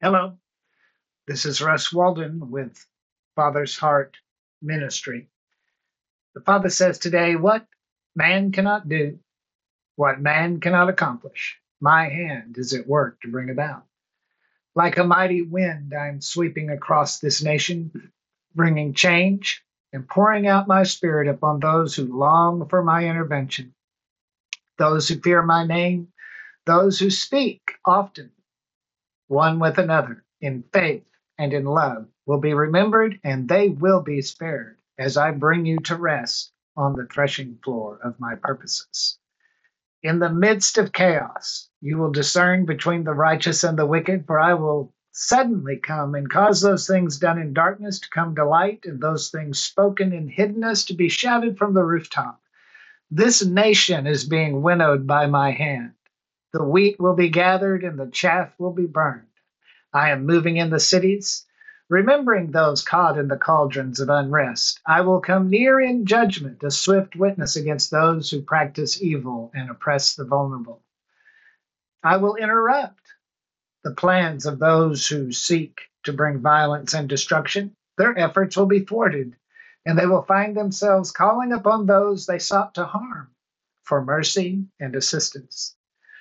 Hello, this is Russ Walden with Father's Heart Ministry. The Father says today, what man cannot do, what man cannot accomplish, my hand is at work to bring about. Like a mighty wind, I am sweeping across this nation, bringing change and pouring out my spirit upon those who long for my intervention, those who fear my name, those who speak often one with another in faith and in love will be remembered, and they will be spared as I bring you to rest on the threshing floor of my purposes. In the midst of chaos, you will discern between the righteous and the wicked, for I will suddenly come and cause those things done in darkness to come to light, and those things spoken in hiddenness to be shouted from the rooftop. This nation is being winnowed by my hand. The wheat will be gathered and the chaff will be burned. I am moving in the cities, remembering those caught in the cauldrons of unrest. I will come near in judgment, a swift witness against those who practice evil and oppress the vulnerable. I will interrupt the plans of those who seek to bring violence and destruction. Their efforts will be thwarted, and they will find themselves calling upon those they sought to harm for mercy and assistance.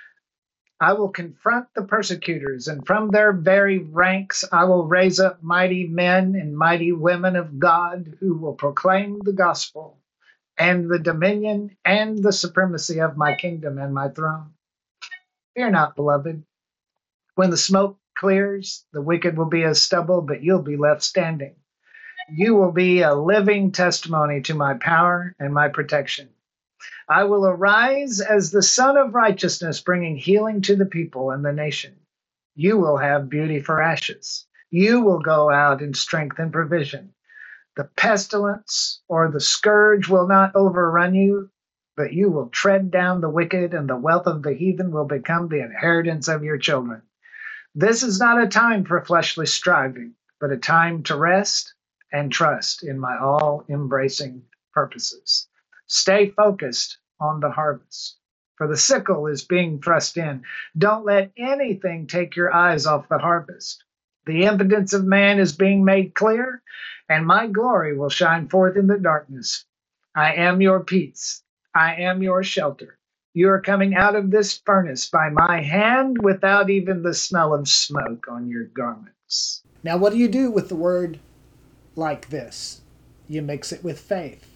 I will confront the persecutors, and from their very ranks I will raise up mighty men and mighty women of God who will proclaim the gospel and the dominion and the supremacy of my kingdom and my throne. Fear not, beloved. When the smoke clears, the wicked will be as stubble, but you'll be left standing. You will be a living testimony to my power and my protection. I will arise as the Son of Righteousness, bringing healing to the people and the nation. You will have beauty for ashes. You will go out in strength and provision. The pestilence or the scourge will not overrun you, but you will tread down the wicked, and the wealth of the heathen will become the inheritance of your children. This is not a time for fleshly striving, but a time to rest and trust in my all-embracing purposes. Stay focused on the harvest, for the sickle is being thrust in. Don't let anything take your eyes off the harvest. The impotence of man is being made clear, and my glory will shine forth in the darkness. I am your peace. I am your shelter. You are coming out of this furnace by my hand without even the smell of smoke on your garments. Now, what do you do with the word like this? You mix it with faith.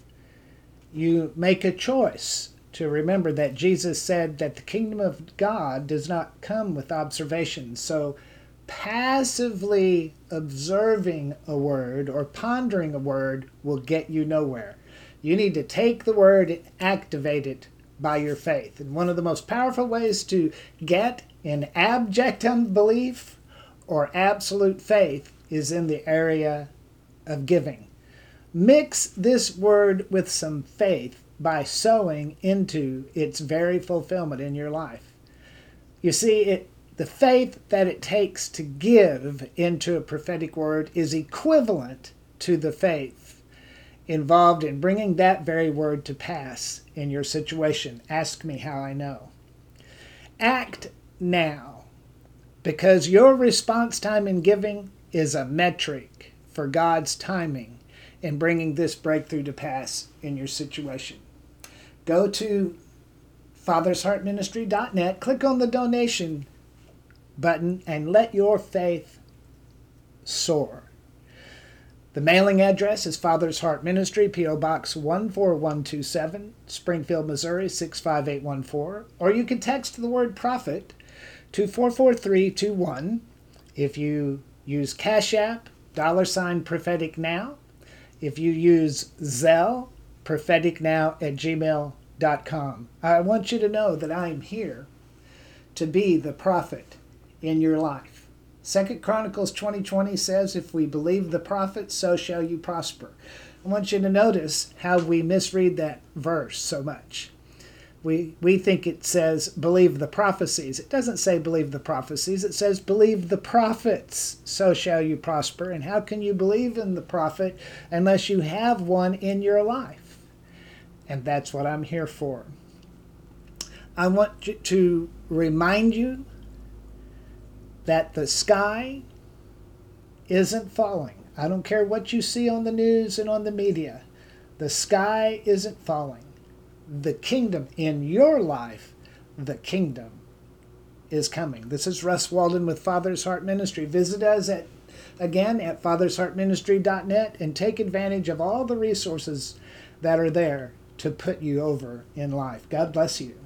You make a choice to remember that Jesus said that the kingdom of God does not come with observation. So, passively observing a word or pondering a word will get you nowhere. You need to take the word and activate it by your faith. And one of the most powerful ways to get in abject unbelief or absolute faith is in the area of giving. Mix this word with some faith by sowing into its very fulfillment in your life. You see, the faith that it takes to give into a prophetic word is equivalent to the faith involved in bringing that very word to pass in your situation. Ask me how I know. Act now, because your response time in giving is a metric for God's timing in bringing this breakthrough to pass in your situation. Go to fathersheartministry.net, click on the donation button, and let your faith soar. The mailing address is Father's Heart Ministry, P.O. Box 14127, Springfield, Missouri 65814. Or you can text the word prophet to 44321. If you use Cash App, $prophetic now. If you use Zelle, propheticnow@gmail.com. I want you to know that I am here to be the prophet in your life. 2 Chronicles 20:20 says, if we believe the prophet, so shall you prosper. I want you to notice how we misread that verse so much. We think it says believe the prophecies. It doesn't say believe the prophecies. It says believe the prophets, so shall you prosper. And how can you believe in the prophet unless you have one in your life? And that's what I'm here for. I want to remind you that the sky isn't falling. I don't care what you see on the news and on the media. The sky isn't falling. The kingdom in your life, the kingdom is coming. This is Russ Walden with Father's Heart Ministry. Visit us again at fathersheartministry.net and take advantage of all the resources that are there to put you over in life. God bless you.